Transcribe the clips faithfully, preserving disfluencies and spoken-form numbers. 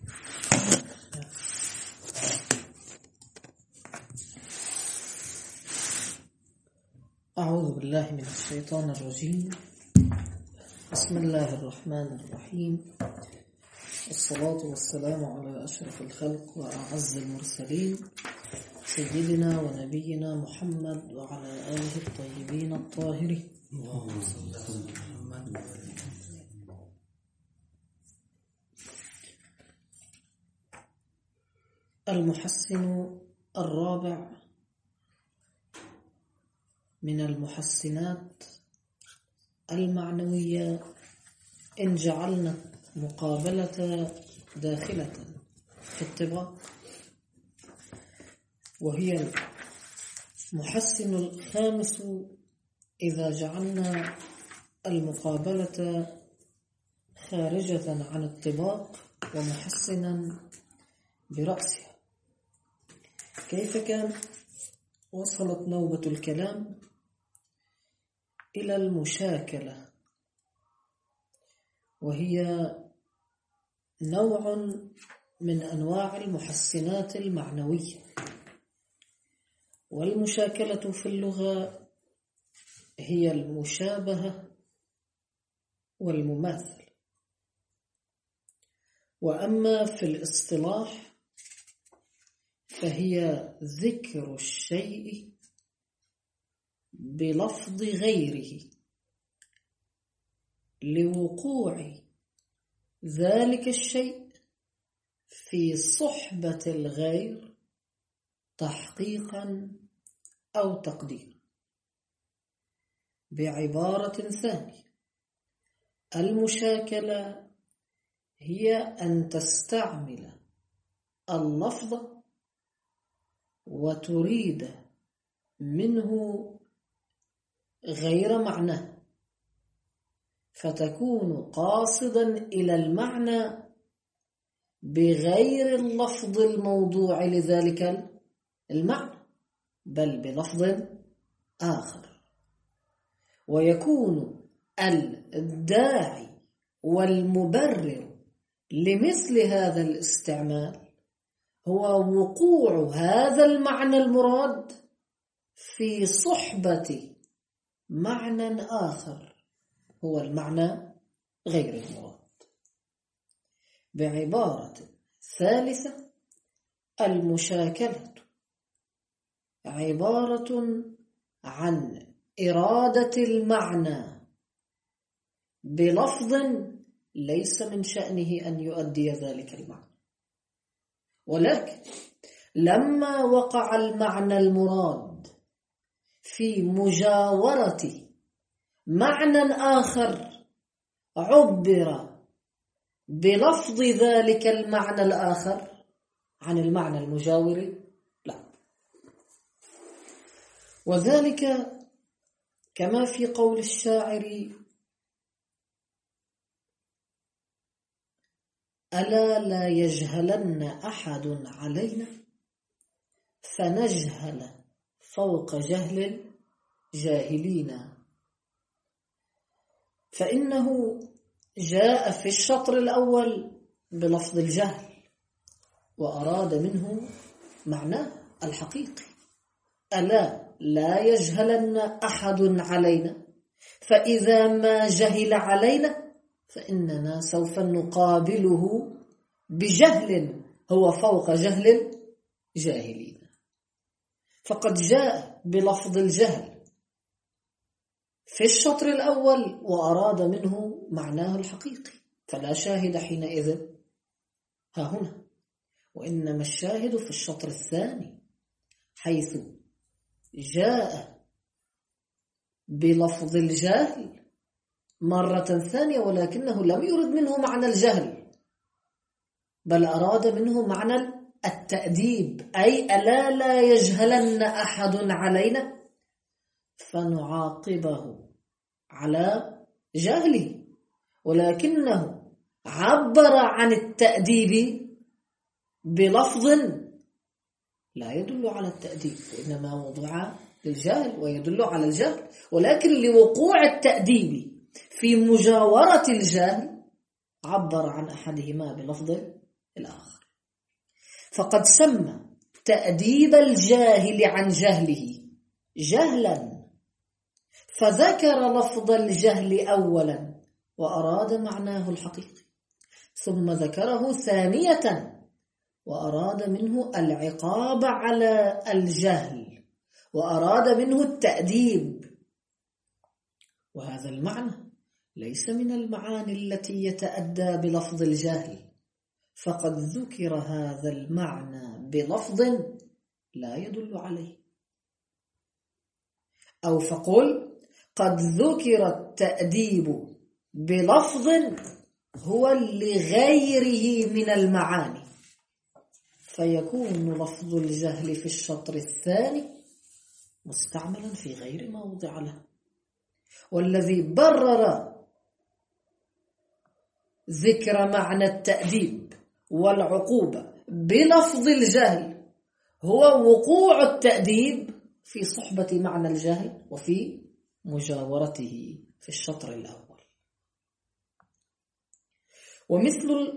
أعوذ بالله من الشيطان الرجيم. بسم الله الرحمن الرحيم، والصلاة والسلام على أشرف الخلق وأعز المرسلين سيدنا ونبينا محمد وعلى آله الطيبين الطاهرين. اللهم صل على محمد. المحسن الرابع من المحسنات المعنوية إن جعلنا مقابلة داخلة في الطباق، وهي المحسن الخامس إذا جعلنا المقابلة خارجة عن الطباق ومحسنا برأسها. كيف كان؟ وصلت نوبة الكلام إلى المشاكلة، وهي نوع من أنواع المحسنات المعنوية. والمشاكلة في اللغة هي المشابهة والمماثل، وأما في الاصطلاح فهي ذكر الشيء بلفظ غيره لوقوع ذلك الشيء في صحبة الغير تحقيقا أو تقديرا. بعبارة ثانية، المشاكلة هي أن تستعمل اللفظ وتريد منه غير معناه، فتكون قاصدا إلى المعنى بغير اللفظ الموضوع لذلك المعنى، بل بلفظ آخر. ويكون الداعي والمبرر لمثل هذا الاستعمال هو وقوع هذا المعنى المراد في صحبة معنى آخر هو المعنى غير المراد. بعبارة ثالثة، المشاكلة عبارة عن إرادة المعنى بلفظ ليس من شأنه أن يؤدي ذلك المعنى، ولكن لما وقع المعنى المراد في مجاورة معنى آخر عبر بلفظ ذلك المعنى الآخر عن المعنى المجاور لا. وذلك كما في قول الشاعر: ألا لا يجهلن أحد علينا فنجهل فوق جهل الجاهلين. فإنه جاء في الشطر الأول بلفظ الجهل وأراد منه معناه الحقيقي: ألا لا يجهلن أحد علينا، فإذا ما جهل علينا فإننا سوف نقابله بجهل هو فوق جهل الجاهلين. فقد جاء بلفظ الجهل في الشطر الأول وأراد منه معناه الحقيقي، فلا شاهد حينئذ ها هنا، وإنما الشاهد في الشطر الثاني حيث جاء بلفظ الجهل مرة ثانية، ولكنه لم يرد منه معنى الجهل بل أراد منه معنى التأديب، أي ألا لا يجهلن أحد علينا فنعاقبه على جهله، ولكنه عبر عن التأديب بلفظ لا يدل على التأديب، وإنما وضع للجهل ويدل على الجهل، ولكن لوقوع التأديب في مجاورة الجهل عبر عن أحدهما بلفظ الآخر. فقد سمى تأديب الجاهل عن جهله جهلا، فذكر لفظ الجهل أولا وأراد معناه الحقيقي، ثم ذكره ثانية وأراد منه العقاب على الجهل، وأراد منه التأديب. وهذا المعنى ليس من المعاني التي يتأدى بلفظ الجهل، فقد ذكر هذا المعنى بلفظ لا يدل عليه. أو فقل قد ذكر التأديب بلفظ هو لغيره من المعاني، فيكون لفظ الجهل في الشطر الثاني مستعملا في غير موضع له. والذي برر ذكر معنى التأديب والعقوبة بلفظ الجهل هو وقوع التأديب في صحبة معنى الجهل وفي مجاورته في الشطر الأول. ومثل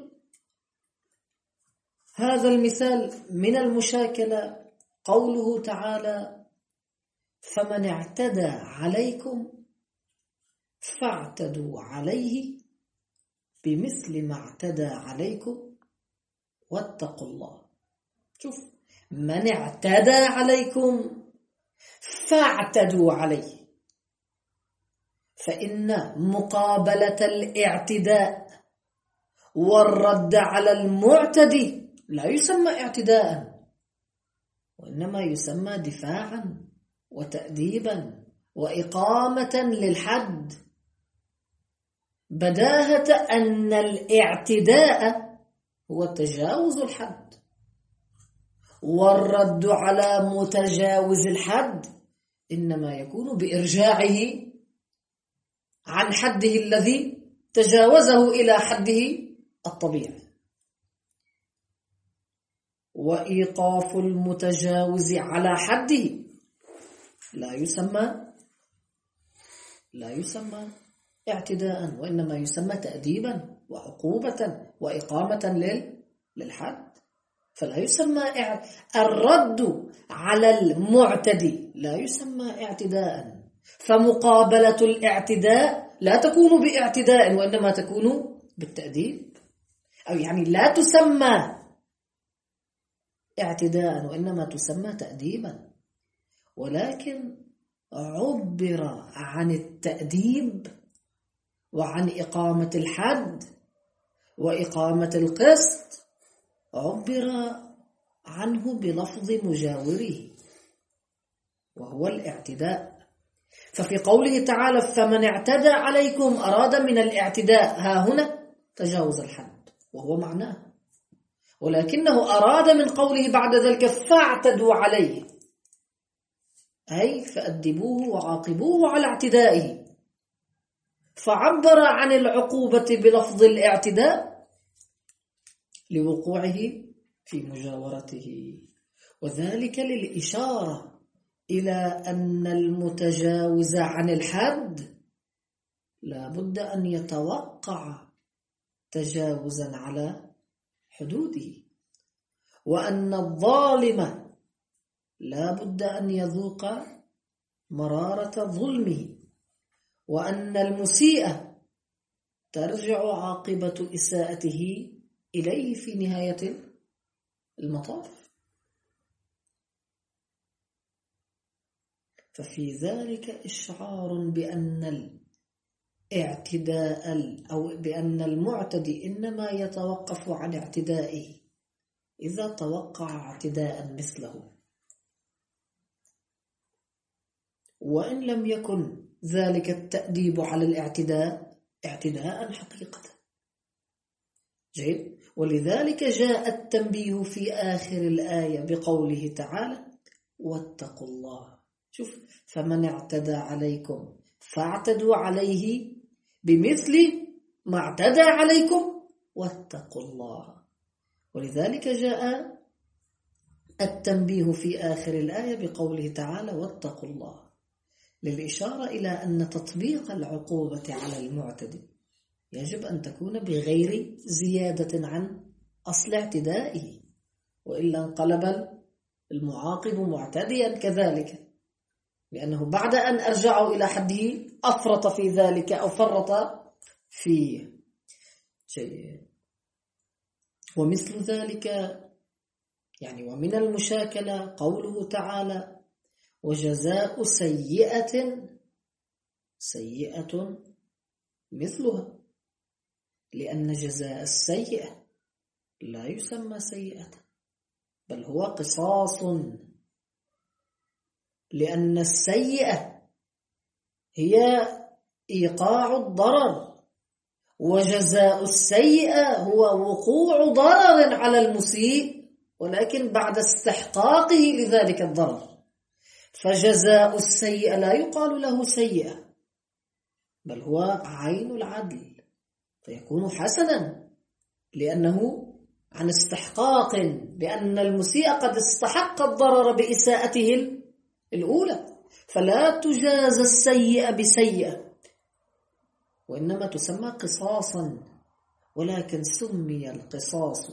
هذا المثال من المشاكلة قوله تعالى فمن اعتدى عليكم فاعتدوا عليه بمثل ما اعتدى عليكم واتقوا الله. شوف، من اعتدى عليكم فاعتدوا عليه، فإن مقابلة الاعتداء والرد على المعتدي لا يسمى اعتداء، وإنما يسمى دفاعا وتأديبا وإقامة للحد. بداهة أن الاعتداء هو تجاوز الحد، والرد على متجاوز الحد إنما يكون بإرجاعه عن حده الذي تجاوزه إلى حده الطبيعي. وإيقاف المتجاوز على حده لا يسمى لا يسمى اعتداء، وإنما يسمى تأديبا وعقوبة وإقامة للحد. فلا يسمى الرد على المعتدي لا يسمى اعتداء، فمقابلة الاعتداء لا تكون باعتداء وإنما تكون بالتأديب، أو يعني لا تسمى اعتداء وإنما تسمى تأديبا. ولكن عبر عن التأديب وعن إقامة الحد وإقامة القسط عبر عنه بلفظ مجاوره وهو الاعتداء. ففي قوله تعالى فمن اعتدى عليكم أراد من الاعتداء ها هنا تجاوز الحد وهو معناه، ولكنه أراد من قوله بعد ذلك فاعتدوا عليه أي فأدبوه وعاقبوه على اعتدائه، فعبر عن العقوبة بلفظ الاعتداء لوقوعه في مجاورته، وذلك للإشارة إلى أن المتجاوز عن الحد لا بد أن يتوقع تجاوزا على حدوده، وأن الظالم لا بد أن يذوق مرارة ظلمه، وأن المسيء ترجع عاقبة إساءته إليه في نهاية المطاف. ففي ذلك إشعار بأن الاعتداء أو بأن المعتدي إنما يتوقف عن اعتدائه إذا توقع اعتداء مثله، وإن لم يكن ذلك التأديب على الاعتداء اعتداء حقيقة. جيد. ولذلك جاء التنبيه في آخر الآية بقوله تعالى واتقوا الله. شوف، فمن اعتدى عليكم فاعتدوا عليه بمثل ما اعتدى عليكم واتقوا الله. ولذلك جاء التنبيه في آخر الآية بقوله تعالى واتقوا الله، للإشارة إلى أن تطبيق العقوبة على المعتدي يجب أن تكون بغير زيادة عن أصل اعتدائه، وإلا انقلب المعاقب معتديا كذلك، لأنه بعد أن أرجعه إلى حده أفرط في ذلك أو فرط فيه شيء. ومثل ذلك يعني ومن المشاكلة قوله تعالى وجزاء سيئة سيئة مثلها، لأن جزاء السيئة لا يسمى سيئة بل هو قصاص، لأن السيئة هي إيقاع الضرر، وجزاء السيئة هو وقوع ضرر على المسيء ولكن بعد استحقاقه لذلك الضرر. فجزاء السيئة لا يقال له سيئة بل هو عين العدل، فيكون حسنا لأنه عن استحقاق، لأن المسيء قد استحق الضرر بإساءته الأولى، فلا تجاز السيئة بسيئة وإنما تسمى قصاصا، ولكن سمي القصاص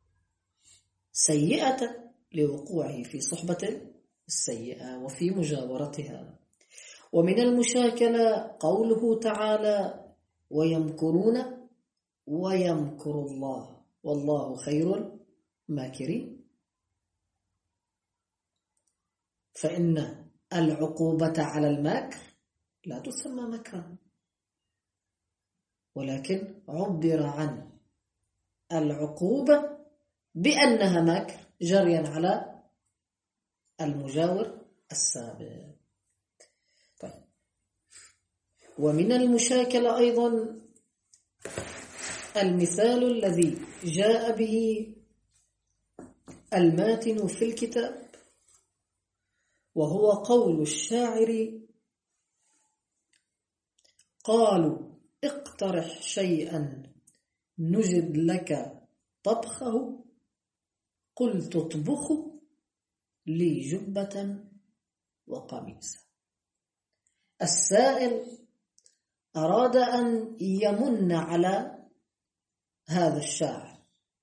سيئة لوقوعه في صحبة السيئة وفي مجاورتها. ومن المشاكلة قوله تعالى ويمكرون ويمكر الله والله خير الماكرين، فإن العقوبة على المكر لا تسمى مكرا، ولكن عبر عن العقوبة بأنها مكر جريا على المجاور السابق. طيب. ومن المشاكلة أيضا المثال الذي جاء به الماتن في الكتاب، وهو قول الشاعر قالوا اقترح شيئا نجد لك طبخه قلت اطبخ لي جبة وقميصا. السائل أراد أن يمن على هذا الشاعر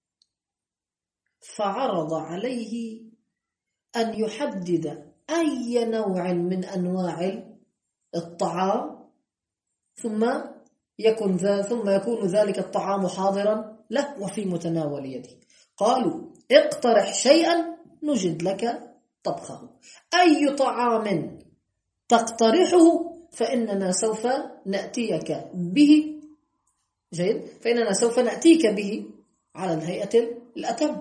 فعرض عليه أن يحدد أي نوع من أنواع الطعام ثم يكون ذا ثم يكون ذلك الطعام حاضرا له وفي متناول يده. قالوا اقترح شيئا نجد لك طبخه، أي طعام تقترحه فإننا سوف نأتيك به. جيد، فإننا سوف نأتيك به على الهيئة الأتم.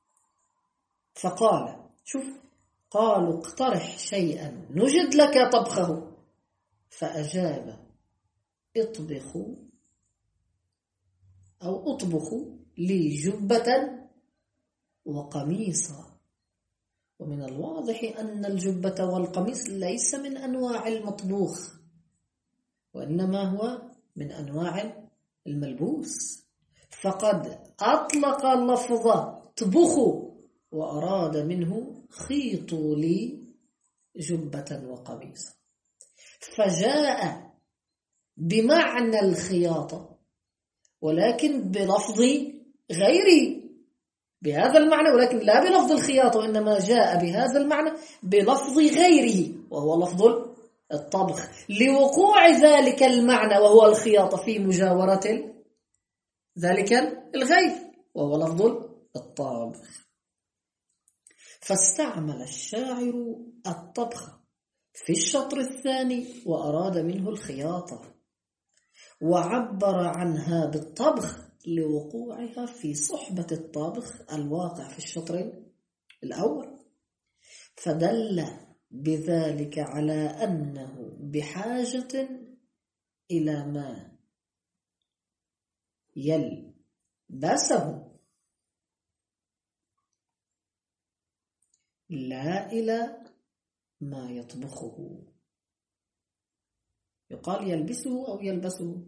فقال شوف قالوا اقترح شيئا نجد لك طبخه، فأجاب اطبخوا أو اطبخوا لي جبة وقميصا. ومن الواضح أن الجبة والقميص ليس من أنواع المطبوخ وإنما هو من أنواع الملبوس، فقد أطلق اللفظ طبخوا وأراد منه خيطوا لي جبة وقميصا، فجاء بمعنى الخياطة ولكن بلفظ غيره بهذا المعنى، ولكن لا بلفظ الخياطة، وإنما جاء بهذا المعنى بلفظ غيره وهو لفظ الطبخ، لوقوع ذلك المعنى وهو الخياطة في مجاورة ذلك الغير وهو لفظ الطبخ. فاستعمل الشاعر الطبخ في الشطر الثاني وأراد منه الخياطة، وعبر عنها بالطبخ لوقوعها في صحبة الطبخ الواقع في الشطر الأول، فدل بذلك على أنه بحاجة إلى ما يلبسه لا إلى ما يطبخه. يقال يلبسه أو يلبسه؟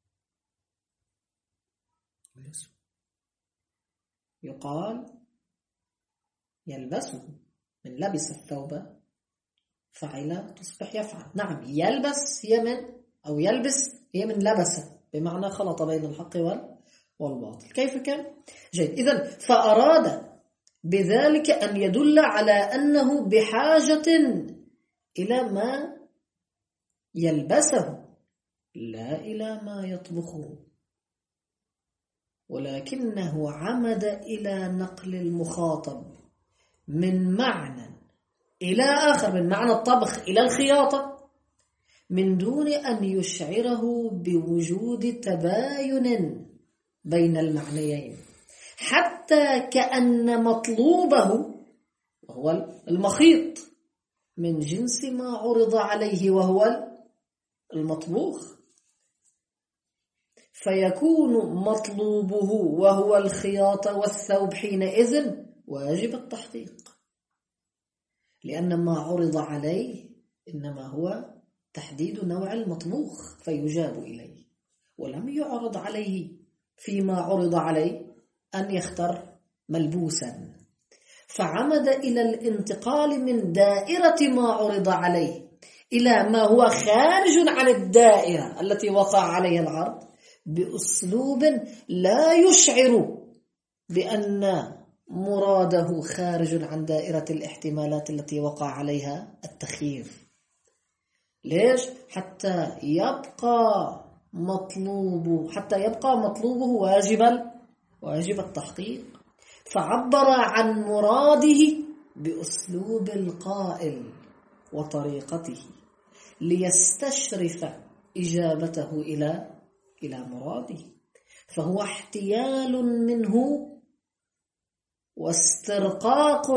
يقال يلبسه، من لبس الثوب فعل تصبح يفعل. نعم، يلبس هي من أو يلبس هي من لبس، بمعنى خلط بين الحق والباطل. كيف كان؟ جيد. إذن فأراد بذلك أن يدل على أنه بحاجة إلى ما يلبسه لا إلى ما يطبخه، ولكنه عمد إلى نقل المخاطب من معنى إلى آخر، من معنى الطبخ إلى الخياطة، من دون أن يشعره بوجود تباين بين المعنيين، حتى كأن مطلوبه وهو المخيط من جنس ما عرض عليه وهو المطبوخ، فيكون مطلوبه وهو الخياطة والثوب حينئذ واجب التحقيق، لأن ما عرض عليه إنما هو تحديد نوع المطبوخ فيجاب إليه، ولم يعرض عليه فيما عرض عليه أن يختار ملبوسا، فعمد إلى الانتقال من دائرة ما عرض عليه إلى ما هو خارج عن الدائرة التي وقع عليها العرض بأسلوب لا يشعر بأن مراده خارج عن دائرة الاحتمالات التي وقع عليها التخيير. ليش؟ حتى يبقى مطلوبه حتى يبقى مطلوبه واجبا واجب التحقيق، فعبر عن مراده بأسلوب القائل وطريقته ليستشرف إجابته إلى إلى مراده، فهو احتيال منه واسترقاق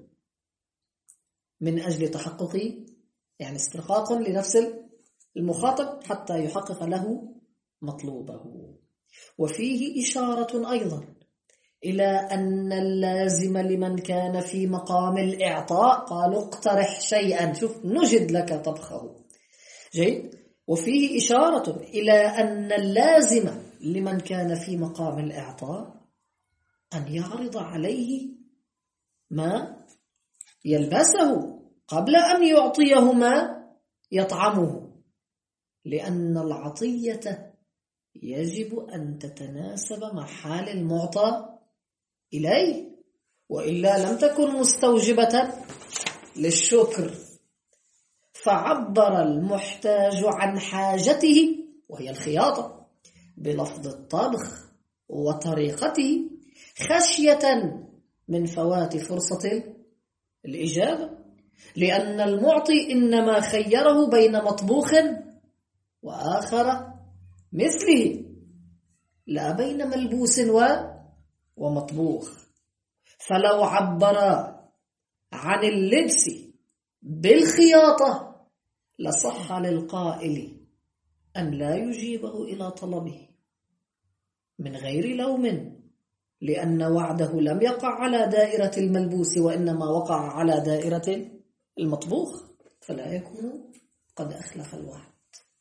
من أجل تحقق، يعني استرقاق لنفس المخاطب حتى يحقق له مطلوبه. وفيه إشارة أيضا إلى أن اللازم لمن كان في مقام الإعطاء قالوا اقترح شيئا، شوف نجد لك طبخه. جيد. وفيه إشارة إلى أن اللازم لمن كان في مقام الإعطاء أن يعرض عليه ما يلبسه قبل أن يعطيه ما يطعمه، لأن العطية يجب أن تتناسب مع حال المعطى إليه، وإلا لم تكن مستوجبة للشكر. فعبر المحتاج عن حاجته وهي الخياطة بلفظ الطبخ وطريقته خشية من فوات فرصة الإجابة، لأن المعطي إنما خيره بين مطبوخ وآخر مثله، لا بين ملبوس ومطبوخ. فلو عبر عن اللبس بالخياطة لصح للقائل أن لا يجيبه إلى طلبه من غير لوم، لأن وعده لم يقع على دائرة الملبوس وإنما وقع على دائرة المطبوخ، فلا يكون قد أخلف الوعد.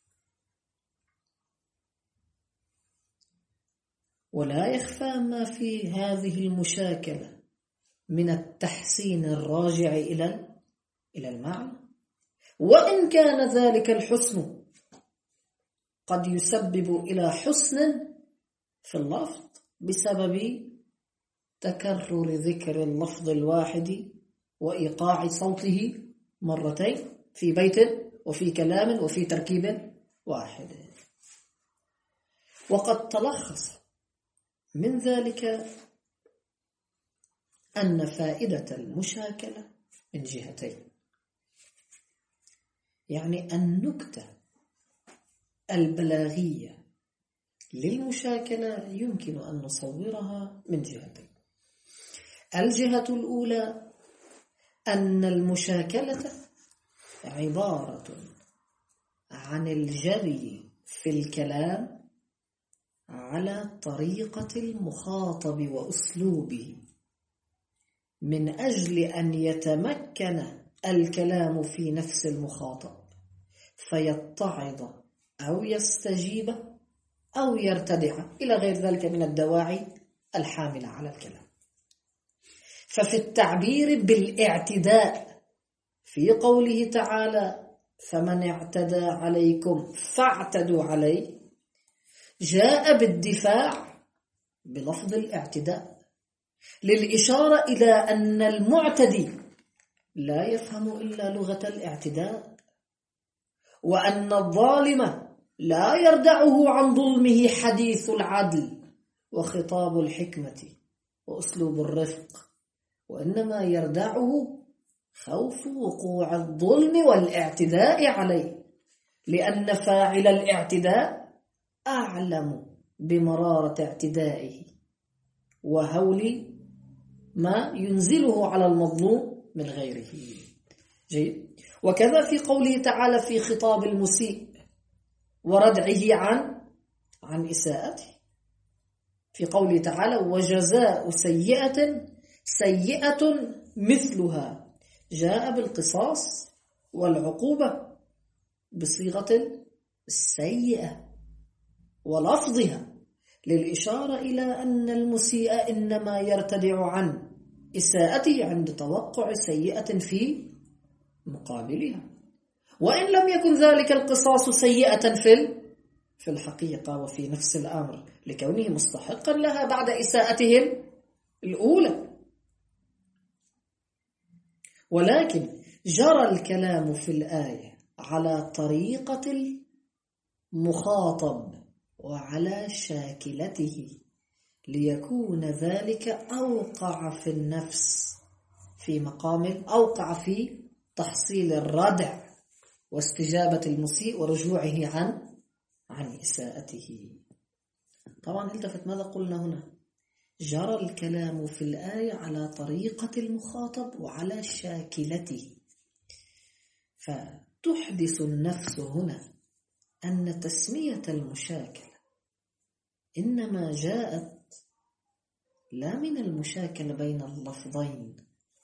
ولا يخفى ما في هذه المشاكلة من التحسين الراجع إلى إلى المعنى، وإن كان ذلك الحسن قد يسبب إلى حسن في اللفظ بسبب تكرر ذكر اللفظ الواحد وإيقاع صوته مرتين في بيت وفي كلام وفي تركيب واحد. وقد تلخص من ذلك أن فائدة المشاكلة من جهتين، يعني النكتة البلاغية للمشاكلة يمكن أن نصورها من جهتين. الجهة الأولى أن المشاكلة عبارة عن الجري في الكلام على طريقة المخاطب وأسلوبه من أجل أن يتمكن الكلام في نفس المخاطب فيتعظ أو يستجيب أو يرتدع إلى غير ذلك من الدواعي الحاملة على الكلام. ففي التعبير بالاعتداء في قوله تعالى فمن اعتدى عليكم فاعتدوا عليه، جاء بالدفاع بلفظ الاعتداء للإشارة إلى أن المعتدي لا يفهم إلا لغة الاعتداء، وأن الظالم لا يردعه عن ظلمه حديث العدل وخطاب الحكمة وأسلوب الرفق، وإنما يردعه خوف وقوع الظلم والاعتداء عليه، لأن فاعل الاعتداء أعلم بمرارة اعتدائه وهول ما ينزله على المظلوم من غيره. جيد. وكذا في قوله تعالى في خطاب المسيء وردعه عن عن إساءته، في قوله تعالى وجزاء سيئة سيئة مثلها، جاء بالقصاص والعقوبة بصيغة السيئة ولفظها للإشارة إلى أن المسيء إنما يرتدع عن إساءته عند توقع سيئة في مقابلها، وإن لم يكن ذلك القصاص سيئة في في الحقيقة وفي نفس الأمر لكونه مستحقا لها بعد إساءته الأولى. ولكن جرى الكلام في الآية على طريقة المخاطب وعلى شاكلته ليكون ذلك أوقع في النفس في مقام أوقع في تحصيل الردع واستجابة المسيء ورجوعه عن عن إساءته. طبعا التفت ماذا قلنا هنا؟ جرى الكلام في الآية على طريقة المخاطب وعلى شاكلته، فتحدث النفس هنا أن تسمية المشاكلة إنما جاءت لا من المشاكلة بين اللفظين،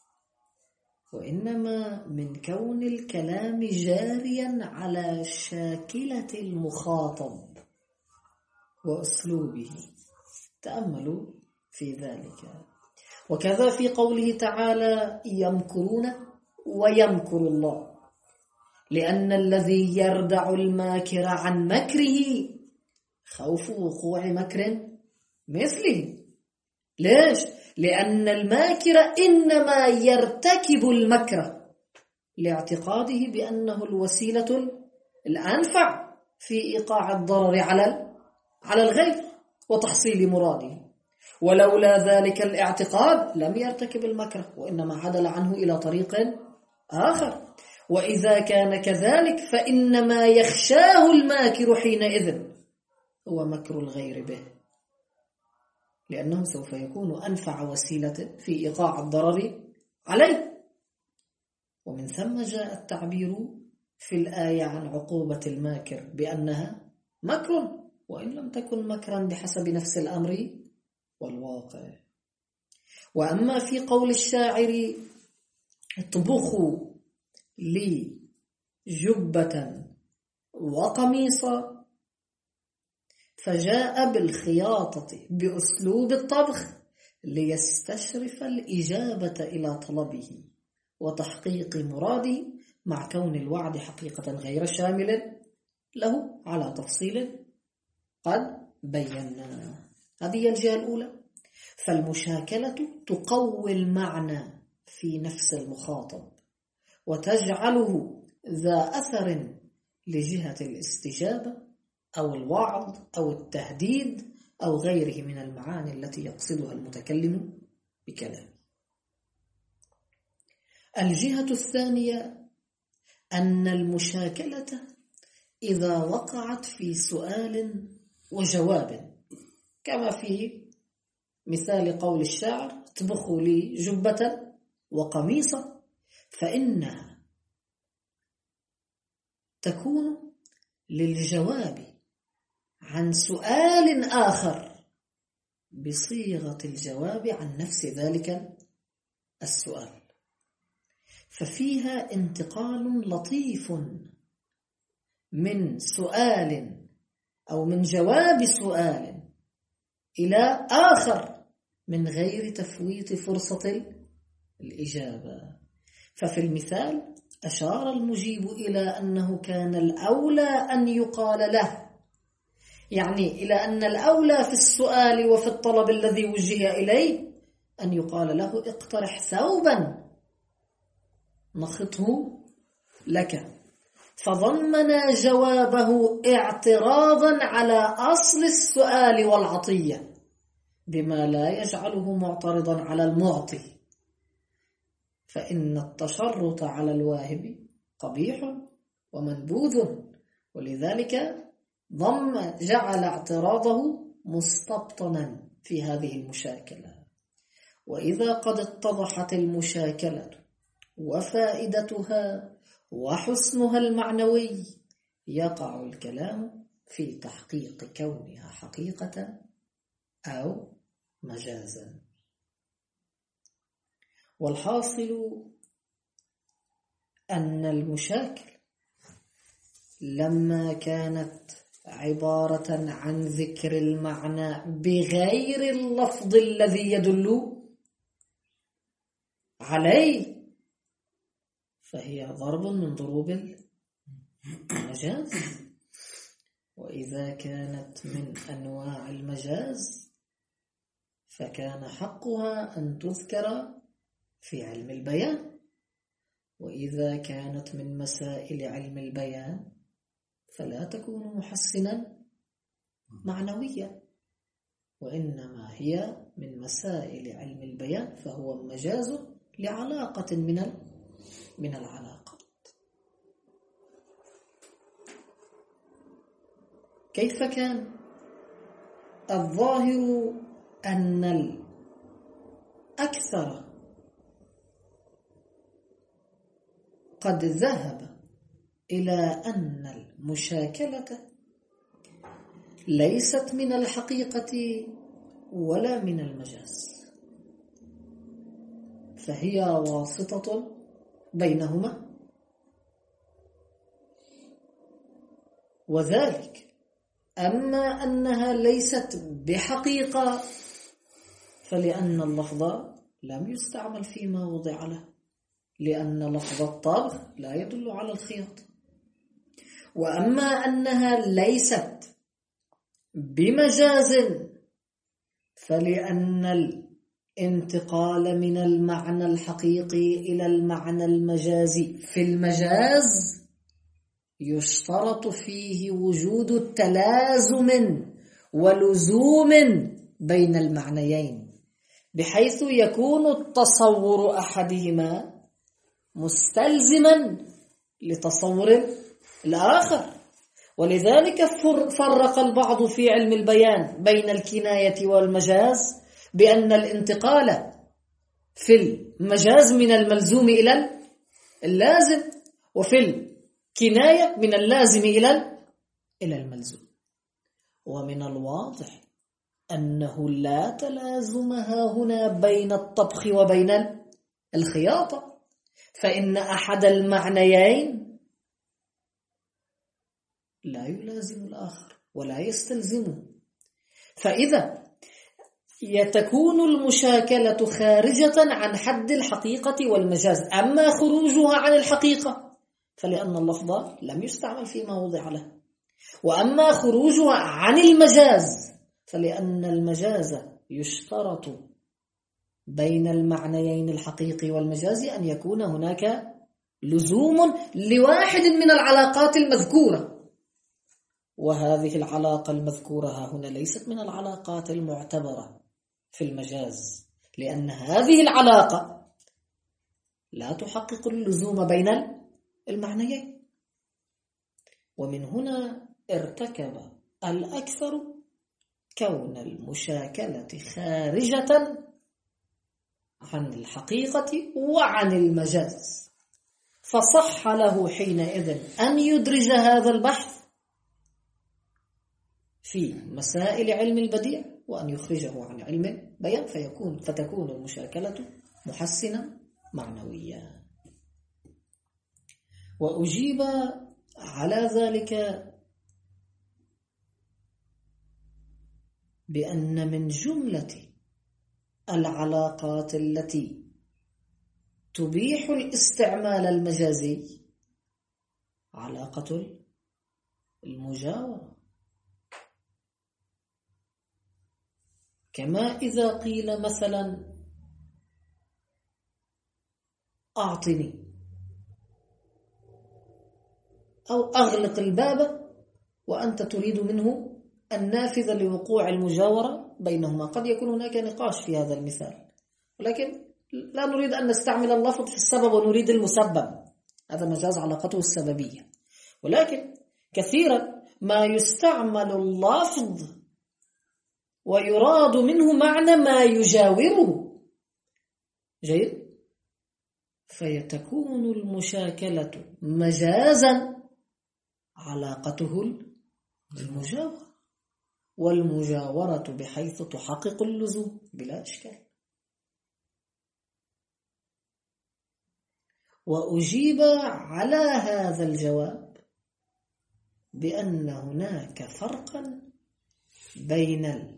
وإنما من كون الكلام جاريا على شاكلة المخاطب وأسلوبه. تأملوا في ذلك. وكذا في قوله تعالى يمكرون ويمكر الله، لأن الذي يردع الماكر عن مكره خوف وقوع مكر مثله. ليش؟ لأن الماكر إنما يرتكب المكر لاعتقاده بأنه الوسيلة الأنفع في إيقاع الضرر على على الغير وتحصيل مراده، ولولا ذلك الاعتقاد لم يرتكب المكر وإنما عدل عنه إلى طريق آخر. وإذا كان كذلك فإنما يخشاه الماكر حينئذ هو مكر الغير به، لأنه سوف يكون أنفع وسيلة في إيقاع الضرر عليه. ومن ثم جاء التعبير في الآية عن عقوبة الماكر بأنها مكر، وإن لم تكن مكرا بحسب نفس الأمر والواقع. وأما في قول الشاعر اطبخوا لي جبة وقميصا، فجاء بالخياطة بأسلوب الطبخ ليستشرف الإجابة إلى طلبه وتحقيق مراده، مع كون الوعد حقيقة غير شامل له على تفصيل قد بينا. هذه الجهة الأولى. فالمشاكلة تقوي المعنى في نفس المخاطب وتجعله ذا أثر لجهة الاستجابة أو الوعظ أو التهديد أو غيره من المعاني التي يقصدها المتكلم بكلامه. الجهة الثانية أن المشاكلة إذا وقعت في سؤال وجواب، كما في مثال قول الشاعر اطبخوا لي جبة وقميصا، فإنها تكون للجواب عن سؤال آخر بصيغة الجواب عن نفس ذلك السؤال، ففيها انتقال لطيف من سؤال أو من جواب سؤال إلى آخر من غير تفويت فرصة الإجابة. ففي المثال أشار المجيب إلى أنه كان الأولى أن يقال له يعني إلى أن الأولى في السؤال وفي الطلب الذي وجه إليه أن يقال له اقترح ثوبا نخطه لك، فضمن جوابه اعتراضا على أصل السؤال والعطية بما لا يجعله معترضا على المعطي، فإن التشرط على الواهب قبيح ومنبوذ، ولذلك ضم جعل اعتراضه مستبطنا في هذه المشاكلة. وإذا قد اتضحت المشاكلة وفائدتها وحسنها المعنوي يقع الكلام في تحقيق كونها حقيقة أو مجازا. والحاصل أن المشاكل لما كانت عبارة عن ذكر المعنى بغير اللفظ الذي يدل عليه فهي ضرب من ضروب المجاز. وإذا كانت من أنواع المجاز فكان حقها أن تذكر في علم البيان، وإذا كانت من مسائل علم البيان فلا تكون محسنا معنويا، وإنما هي من مسائل علم البيان، فهو مجاز لعلاقة من من العلاقات. كيف كان؟ الظاهر أن الأكثر قد ذهب إلى أن المشاكلة ليست من الحقيقة ولا من المجاز، فهي واسطة بينهما، وذلك أما أنها ليست بحقيقة فلأن اللفظ لم يستعمل فيما وضع له، لأن لفظ الطبخ لا يدل على الخياط. وأما أنها ليست بمجاز فلأن الانتقال من المعنى الحقيقي إلى المعنى المجازي في المجاز يشترط فيه وجود التلازم ولزوم بين المعنيين، بحيث يكون التصور أحدهما مستلزما لتصور الآخر. ولذلك فرق البعض في علم البيان بين الكناية والمجاز بأن الانتقال في المجاز من الملزوم إلى اللازم، وفي الكناية من اللازم إلى إلى الملزوم. ومن الواضح أنه لا تلازم هنا بين الطبخ وبين الخياطة، فإن أحد المعنيين لا يلازم الآخر ولا يستلزمه. فإذا تكون المشاكلة خارجة عن حد الحقيقة والمجاز، أما خروجها عن الحقيقة فلأن اللفظ لم يستعمل فيما وضع له، وأما خروجها عن المجاز فلأن المجاز يشترط بين المعنيين الحقيقي والمجازي أن يكون هناك لزوم لواحد من العلاقات المذكورة، وهذه العلاقة المذكورة هنا ليست من العلاقات المعتبرة في المجاز، لأن هذه العلاقة لا تحقق اللزوم بين المعنيين. ومن هنا ارتكب الأكثر كون المشاكلة خارجة عن الحقيقة وعن المجاز، فصح له حينئذ أن يدرج هذا البحث في مسائل علم البديع وأن يخرجه عن علم البيان، فيكون فتكون المشاكلة محسنة معنوية. وأجيب على ذلك بأن من جملة العلاقات التي تبيح الاستعمال المجازي علاقة المجاورة، كما إذا قيل مثلا أعطني أو أغلق الباب وأنت تريد منه النافذة لوقوع المجاورة بينهما. قد يكون هناك نقاش في هذا المثال، ولكن لا نريد أن نستعمل اللفظ في السبب ونريد المسبب، هذا مجاز علاقته السببية. ولكن كثيرا ما يستعمل اللفظ ويراد منه معنى ما يجاوره، جيد، فيتكون المشاكلة مجازا علاقته المجاورة، والمجاورة بحيث تحقق اللزوم بلا إشكال. وأجيب على هذا الجواب بأن هناك فرقا بين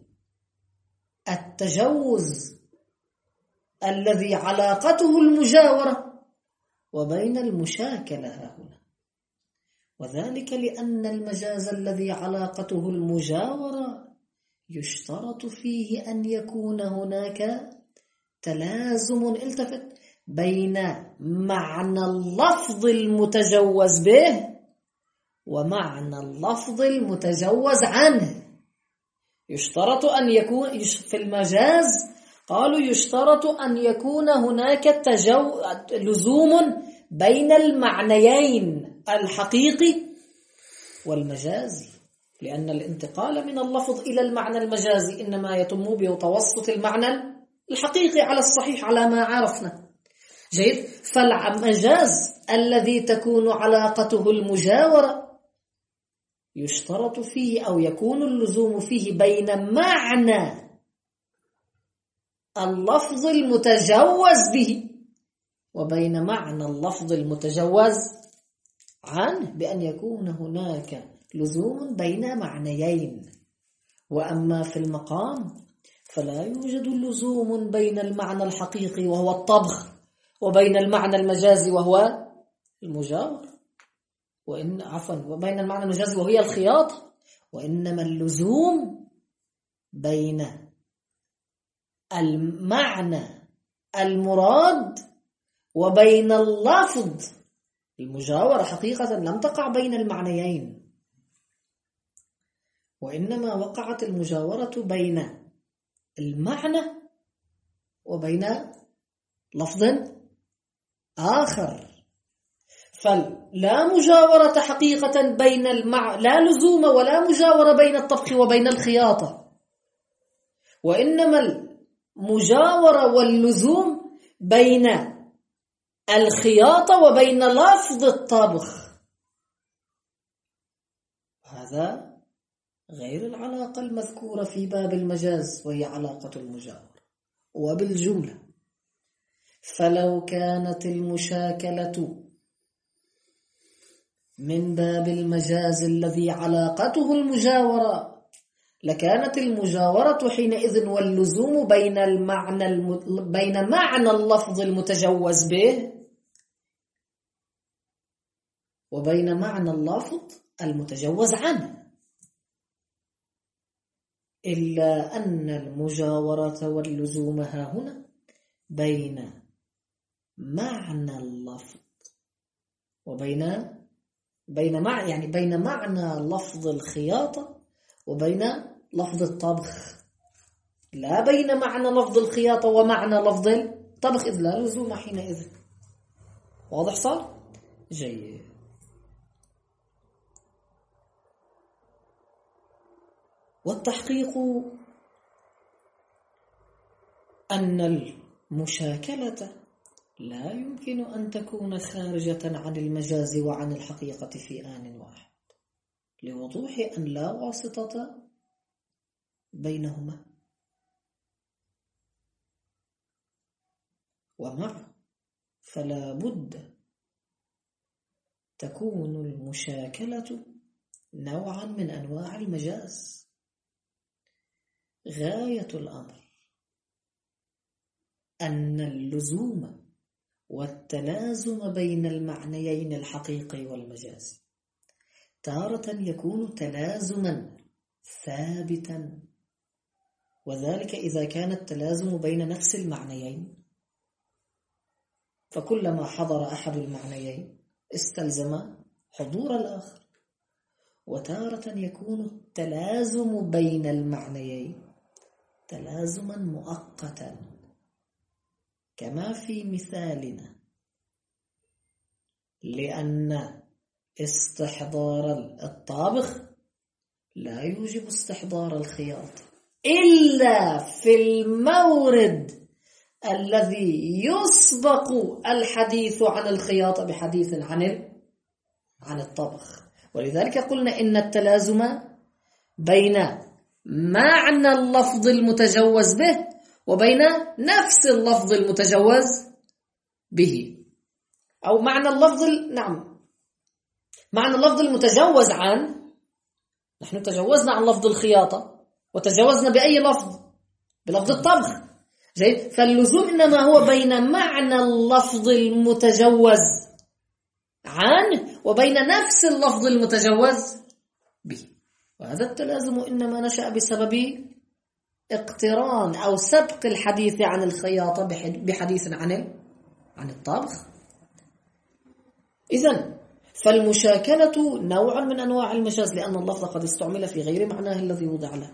التجوز الذي علاقته المجاورة وبين المشاكلة هنا، وذلك لأن المجاز الذي علاقته المجاورة يشترط فيه أن يكون هناك تلازم، التفت، بين معنى اللفظ المتجوز به ومعنى اللفظ المتجوز عنه. يشترط أن يكون في المجاز، قالوا يشترط أن يكون هناك تجو... لزوم بين المعنيين الحقيقي والمجازي، لأن الانتقال من اللفظ إلى المعنى المجازي إنما يتم بتوسط المعنى الحقيقي على الصحيح على ما عرفنا، جيد. فالمجاز الذي تكون علاقته المجاورة يشترط فيه أو يكون اللزوم فيه بين معنى اللفظ المتجوز به وبين معنى اللفظ المتجوز عنه، بأن يكون هناك لزوم بين معنيين. وأما في المقام فلا يوجد لزوم بين المعنى الحقيقي وهو الطبخ وبين المعنى المجازي وهو المجاور، وإن عفوا وبين المعنى المجازي وهي الخياطة، وإنما اللزوم بين المعنى المراد وبين اللفظ. المجاورة حقيقة لم تقع بين المعنيين، وإنما وقعت المجاورة بين المعنى وبين لفظ آخر. فلا مجاورة حقيقة بين المع... لا لزوم ولا مجاورة بين الطبخ وبين الخياطة، وإنما المجاورة واللزوم بين الخياطة وبين لفظ الطبخ. هذا غير العلاقة المذكورة في باب المجاز وهي علاقة المجاورة. وبالجملة فلو كانت المشاكلة من باب المجاز الذي علاقته المجاورة لكانت المجاورة حينئذ واللزوم بين المعنى الم... بين معنى اللفظ المتجوز به وبين معنى اللفظ المتجوز عنه، إلا أن المجاورة واللزوم ها هنا بين معنى اللفظ وبين بين مع يعني بين معنى لفظ الخياطة وبين لفظ الطبخ، لا بين معنى لفظ الخياطة ومعنى لفظ الطبخ، إذ لا لزوم حينئذ. واضح صار؟ جيد. والتحقيق أن المشاكلة لا يمكن أن تكون خارجة عن المجاز وعن الحقيقة في آن واحد، لوضوح أن لا واسطة بينهما. ومع فلا بد تكون المشاكلة نوعا من أنواع المجاز. غاية الأمر أن اللزوم والتلازم بين المعنيين الحقيقي والمجازي تارة يكون تلازما ثابتا وذلك إذا كان التلازم بين نفس المعنيين، فكلما حضر أحد المعنيين استلزم حضور الآخر. وتارة يكون التلازم بين المعنيين تلازما مؤقتا، كما في مثالنا، لأن استحضار الطابخ لا يوجب استحضار الخياطة إلا في المورد الذي يسبق الحديث عن الخياطة بحديث عن عن الطبخ. ولذلك قلنا إن التلازم بين معنى اللفظ المتجوز به وبين نفس اللفظ المتجوز به، أو معنى اللفظ نعم معنى اللفظ المتجوز عن، نحن تجوزنا عن لفظ الخياطة وتجوزنا بأي لفظ؟ بلفظ الطبخ. جيد. فاللزوم إنما هو بين معنى اللفظ المتجوز عنه وبين نفس اللفظ المتجوز به. وهذا التلازم إنما نشأ بسبب اقتران أو سبق الحديث عن الخياطة بحديث عن عن الطبخ. إذن فالمشاكلة نوع من أنواع المجاز، لأن اللفظ قد استعمل في غير معناه الذي وضع له.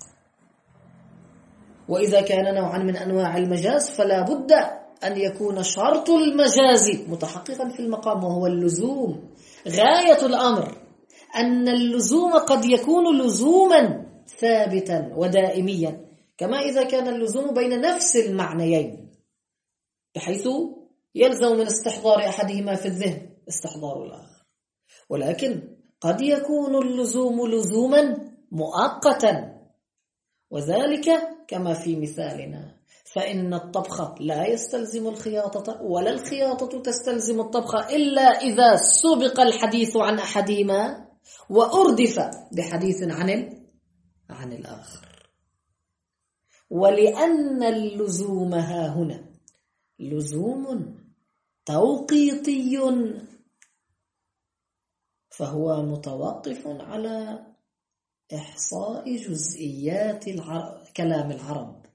وإذا كان نوعا من أنواع المجاز فلا بد أن يكون شرط المجاز متحققا في المقام، وهو اللزوم. غاية الأمر أن اللزوم قد يكون لزوما ثابتا ودائميا، كما إذا كان اللزوم بين نفس المعنيين، بحيث يلزم من استحضار أحدهما في الذهن استحضار الآخر. ولكن قد يكون اللزوم لزوما مؤقتا، وذلك كما في مثالنا، فإن الطبخ لا يستلزم الخياطة ولا الخياطة تستلزم الطبخ إلا إذا سبق الحديث عن أحدهما وأردف بحديث عن عن الآخر. ولأن اللزوم ها هنا لزوم توقيتي، فهو متوقف على إحصاء جزئيات العرب كلام العرب،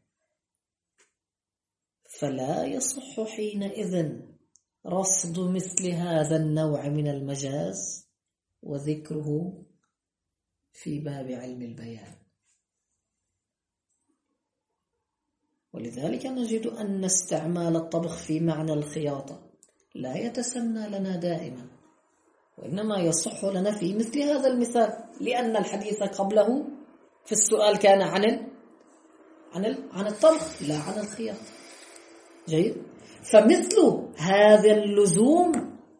فلا يصح حينئذ رصد مثل هذا النوع من المجاز وذكره في باب علم البيان. ولذلك نجد أن استعمال الطبخ في معنى الخياطة لا يتسنى لنا دائما، وإنما يصح لنا في مثل هذا المثال، لأن الحديث قبله في السؤال كان عن ال... عن ال... عن الطبخ لا عن الخياطة. جيد. فمثل هذا اللزوم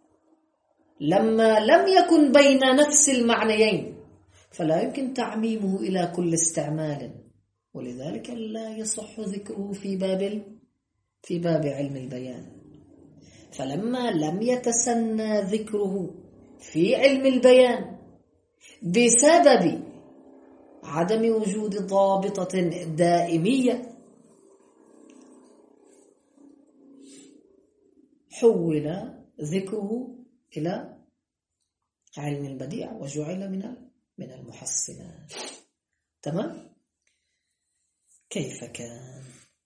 لما لم يكن بين نفس المعنيين فلا يمكن تعميمه إلى كل استعمال، ولذلك لا يصح ذكره في باب في باب علم البيان. فلما لم يتسنى ذكره في علم البيان بسبب عدم وجود ضابطة دائمية، حول ذكره إلى علم البديع وجعل من من المحسنات. تمام؟ كيف كان؟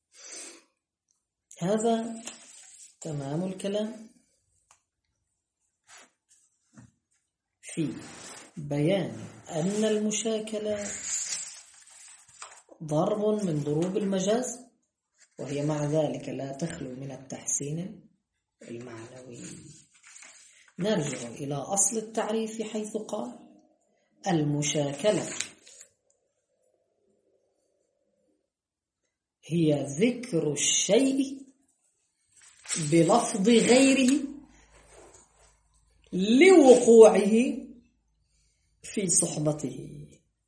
هذا تمام الكلام في بيان أن المشاكلة ضرب من ضروب المجاز، وهي مع ذلك لا تخلو من التحسين المعنوي. نرجع إلى أصل التعريف حيث قال: المشاكلة هي ذكر الشيء بلفظ غيره لوقوعه في صحبته.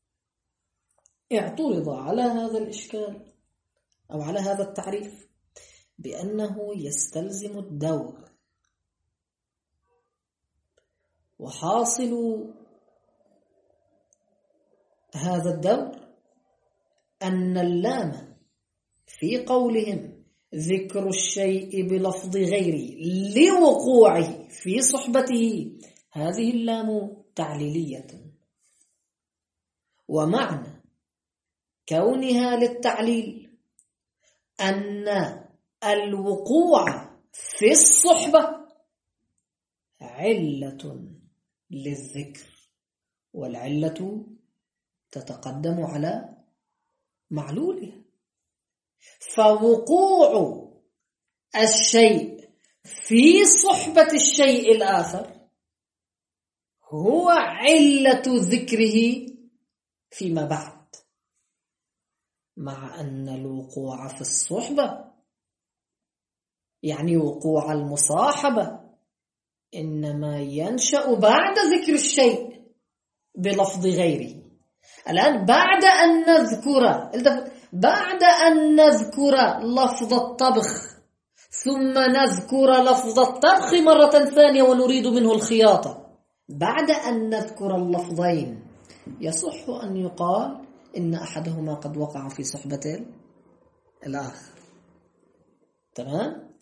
اعترض على هذا الإشكال أو على هذا التعريف بأنه يستلزم الدور، وحاصل هذا الدور أن اللام في قولهم ذكر الشيء بلفظ غيره لوقوعه في صحبته، هذه اللام تعليلية، ومعنى كونها للتعليل أن الوقوع في الصحبة علة للذكر، والعلة تتقدم على معلولها، فوقوع الشيء في صحبة الشيء الآخر هو علة ذكره فيما بعد، مع أن الوقوع في الصحبة يعني وقوع المصاحبة إنما ينشأ بعد ذكر الشيء بلفظ غيره. الآن بعد أن نذكر بعد أن نذكر لفظ الطبخ ثم نذكر لفظ الطبخ مرة ثانية ونريد منه الخياطة، بعد أن نذكر اللفظين يصح أن يقال إن أحدهما قد وقع في صحبة الآخر. تمام؟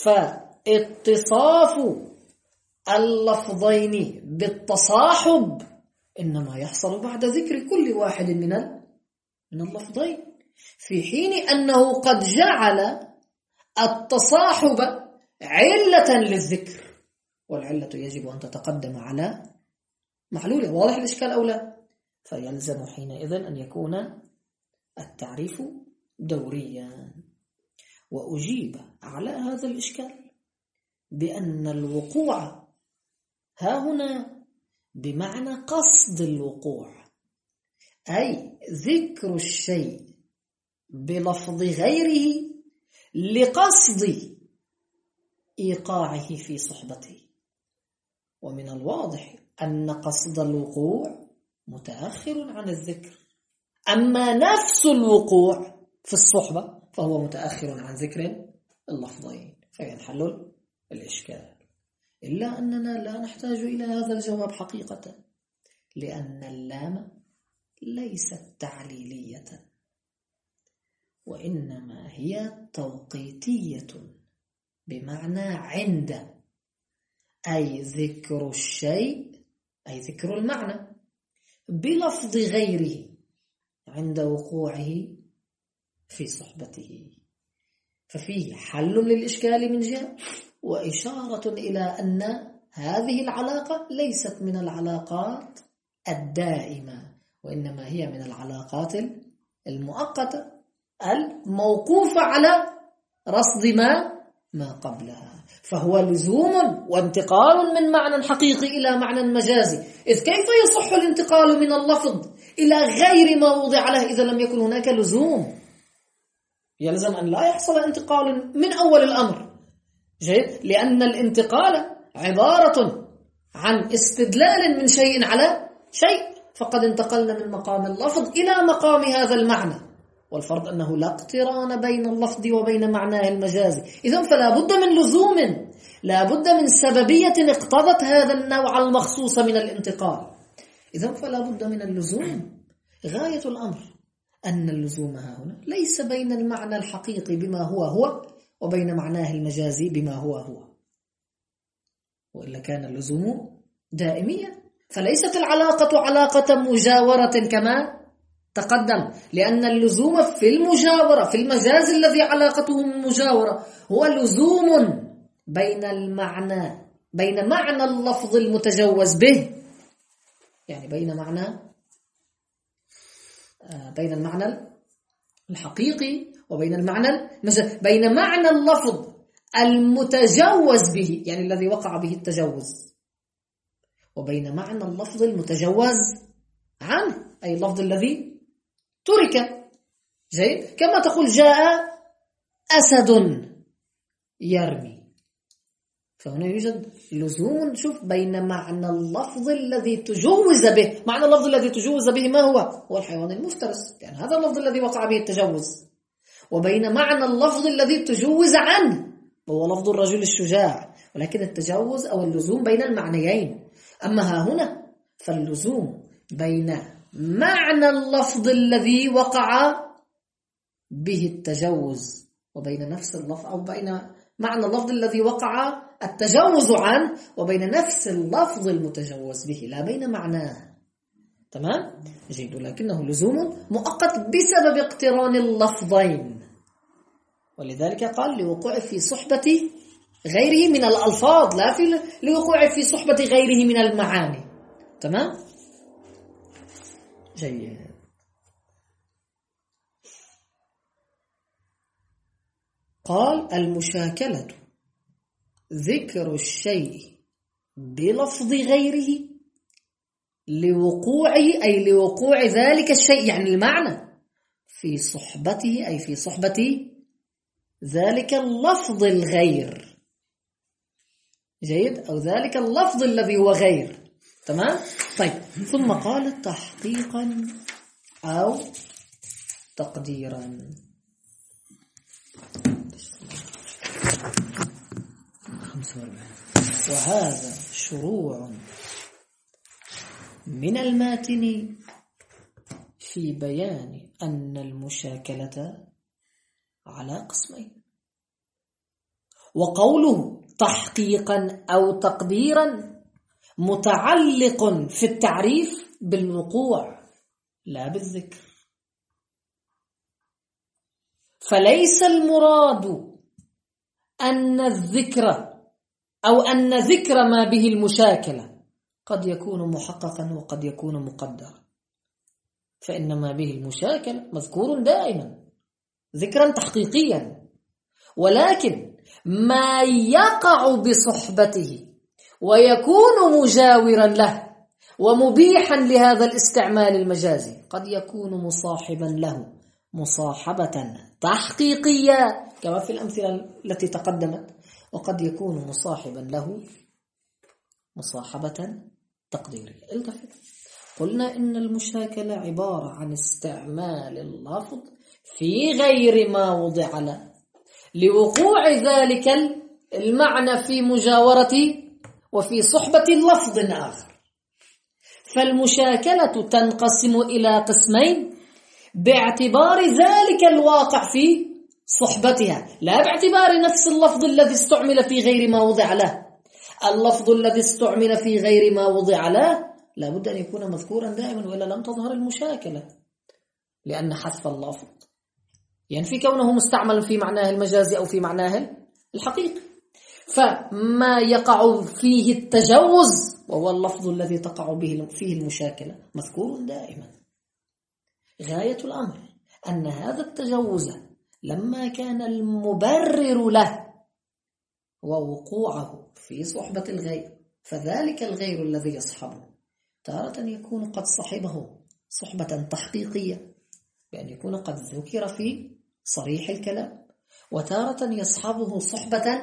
فاتصاف اللفظين بالتصاحب إنما يحصل بعد ذكر كل واحد من من اللفظين، في حين أنه قد جعل التصاحب علة للذكر، والعلة يجب أن تتقدم على معلولة. واضح الإشكال أو لا؟ فيلزم حينئذ أن يكون التعريف دوريا. وأجيب على هذا الإشكال بأن الوقوع ها هنا بمعنى قصد الوقوع، أي ذكر الشيء بلفظ غيره لقصد إيقاعه في صحبته. ومن الواضح أن قصد الوقوع متأخر عن الذكر، أما نفس الوقوع في الصحبة فهو متأخر عن ذكر اللفظين، فينحل الإشكال. إلا أننا لا نحتاج إلى هذا الجواب حقيقة، لأن اللام ليست تعليلية، وإنما هي توقيتية بمعنى عند، أي ذكر الشيء أي ذكر المعنى بلفظ غيره عند وقوعه في صحبته. ففيه حل للإشكال من جهة، وإشارة إلى أن هذه العلاقة ليست من العلاقات الدائمة، وإنما هي من العلاقات المؤقتة الموقوفة على رصد ما ما قبلها. فهو لزوم وانتقال من معنى حقيقي إلى معنى مجازي، إذ كيف يصح الانتقال من اللفظ إلى غير ما وضع له إذا لم يكن هناك لزوم؟ يلزم أن لا يحصل انتقال من أول الأمر، جيد؟ لأن الانتقال عبارة عن استدلال من شيء على شيء، فقد انتقلنا من مقام اللفظ إلى مقام هذا المعنى، والفرض أنه لا اقتران بين اللفظ وبين معناه المجازي. إذن فلا بد من لزوم، لا بد من سببية اقتضت هذا النوع المخصوص من الانتقال. إذن فلا بد من اللزوم. غاية الأمر أن اللزوم ها هنا ليس بين المعنى الحقيقي بما هو هو وبين معناه المجازي بما هو هو، وإلا كان اللزوم دائميا. فليست العلاقة علاقة مجاورة كما تقدم، لأن اللزوم في المجاورة في المجاز الذي علاقته مجاورة هو لزوم بين المعنى بين معنى اللفظ المتجوز به، يعني بين معنى بين المعنى الحقيقي وبين المعنى المجاز، بين معنى اللفظ المتجوز به يعني الذي وقع به التجوز، وبين معنى اللفظ المتجوز عنه أي اللفظ الذي ترك. جيد؟ كما تقول جاء أسد يرمي، فهنا يوجد لزوم شوف بين معنى اللفظ الذي تجوز به. معنى اللفظ الذي تجوز به ما هو؟ هو الحيوان المفترس، يعني هذا اللفظ الذي وقع به التجوز، وبين معنى اللفظ الذي تجوز عنه وهو لفظ الرجل الشجاع، ولكن التجوز أو اللزوم بين المعنيين. أما ها هنا فاللزوم بين معنى اللفظ الذي وقع به التجوز وبين نفس اللفظ، أو بين معنى اللفظ الذي وقع التجوز عنه وبين نفس اللفظ المتجوز به، لا بين معناه. تمام؟ جيد. لكنه لزوم مؤقت بسبب اقتران اللفظين، ولذلك قال لوقوع في صحبة غيره من الألفاظ، لا في لوقوع في صحبة غيره من المعاني. تمام؟ جيد. قال المشاكلة ذكر الشيء بلفظ غيره لوقوعه، أي لوقوع ذلك الشيء، يعني المعنى في صحبته، أي في صحبة ذلك اللفظ الغير. جيد. أو ذلك اللفظ الذي هو غير. تمام؟ طيب. ثم قال تحقيقا أو تقديرا. وهذا شروع من الماتن في بيان أن المشاكلة على قسمين. وقوله تحقيقا أو تقديرا متعلق في التعريف بالوقوع لا بالذكر، فليس المراد أن الذكر أو أن ذكر ما به المشاكلة قد يكون محققا وقد يكون مقدرا، فإن ما به المشاكلة مذكور دائما ذكرا تحقيقيا، ولكن ما يقع بصحبته ويكون مجاورا له ومبيحا لهذا الاستعمال المجازي قد يكون مصاحبا له مصاحبة تحقيقية كما في الأمثلة التي تقدمت، وقد يكون مصاحبا له مصاحبة تقديرية. التفت، قلنا إن المشاكلة عبارة عن استعمال اللفظ في غير ما وضع له لوقوع ذلك المعنى في مجاورة وفي صحبة لفظ آخر. فالمشاكلة تنقسم إلى قسمين باعتبار ذلك الواقع في صحبتها، لا باعتبار نفس اللفظ الذي استعمل في غير ما وضع له. اللفظ الذي استعمل في غير ما وضع له لا بد أن يكون مذكورا دائما، وإلا لم تظهر المشاكلة، لأن حذف اللفظ ينفي كونه مستعمل في معناه المجازي أو في معناه الحقيقي. فما يقع فيه التجوز وهو اللفظ الذي تقع به فيه المشاكلة مذكور دائما. غاية الأمر أن هذا التجوز لما كان المبرر له ووقوعه في صحبة الغير، فذلك الغير الذي يصحبه تارة يكون قد صحبه صحبة تحقيقية بأن يكون قد ذكر في صريح الكلام، وتارة يصحبه صحبة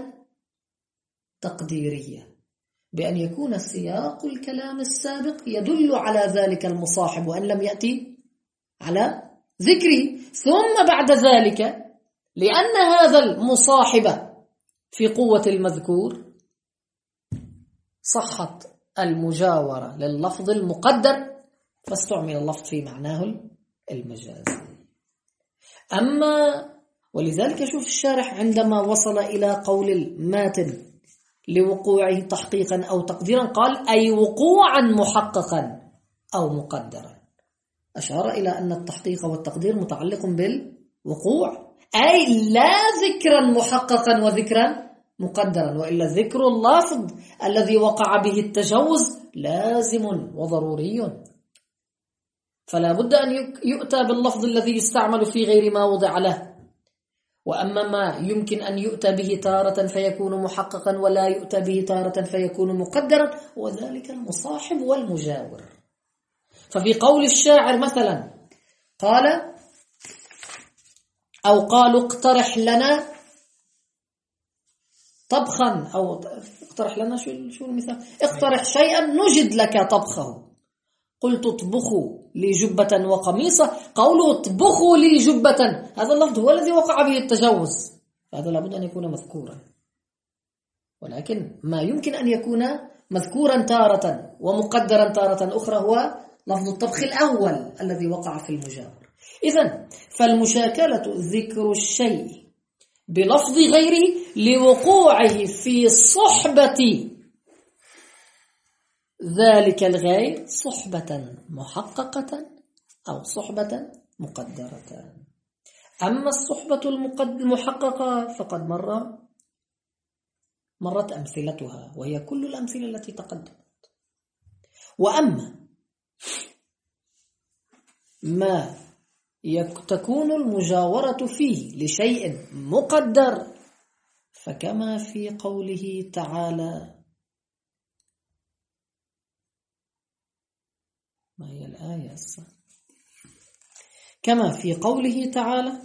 تقديرية بأن يكون سياق الكلام السابق يدل على ذلك المصاحب وأن لم يأتي على ذكره، ثم بعد ذلك لأن هذا المصاحب في قوة المذكور صحت المجاورة لللفظ المقدر فاستعمل اللفظ في معناه المجازي. أما ولذلك شوف الشارح عندما وصل إلى قول الماتن لوقوعه تحقيقا أو تقديرا قال أي وقوعا محققا أو مقدرا، أشار إلى أن التحقيق والتقدير متعلق بالوقوع، أي لا ذكرا محققا وذكرا مقدرا، وإلا ذكر اللفظ الذي وقع به التجوز لازم وضروري، فلا بد أن يؤتى باللفظ الذي يستعمل في غير ما وضع له. وأما ما يمكن أن يؤتى به تارة فيكون محققا ولا يؤتى به تارة فيكون مقدرا، وذلك المصاحب والمجاور. ففي قول الشاعر مثلا قال أو قالوا اقترح لنا طبخا، أو اقترح لنا شو شو المثال، اقترح شيئا نجد لك طبخه، قلت اطبخوا لي جبة وقميصة. قوله اطبخوا لي جبة هذا اللفظ هو الذي وقع به التجوز، فهذا لابد أن يكون مذكورا، ولكن ما يمكن أن يكون مذكورا تارة ومقدرا تارة أخرى هو لفظ الطبخ الأول الذي وقع في المجاور. إذن فالمشاكلة ذكر الشيء بلفظ غيره لوقوعه في صحبة ذلك الغير صحبة محققة أو صحبة مقدرة. أما الصحبة المحققة فقد مر مرت أمثلتها، وهي كل الأمثلة التي تقدمت. وأما ما تكون المجاورة فيه لشيء مقدر فكما في قوله تعالى، ما هي الآية الصح؟ كما في قوله تعالى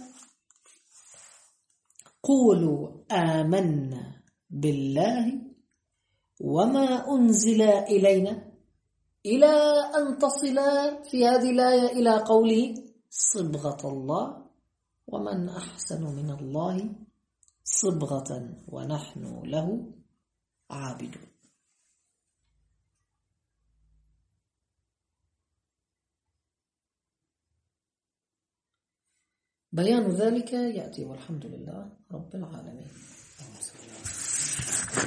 قولوا آمنا بالله وما أنزل إلينا إلى أن تصل في هذه الآية إلى قوله صبغة الله ومن أحسن من الله صبغة ونحن له عابدون. بيان ذلك يأتي والحمد لله رب العالمين.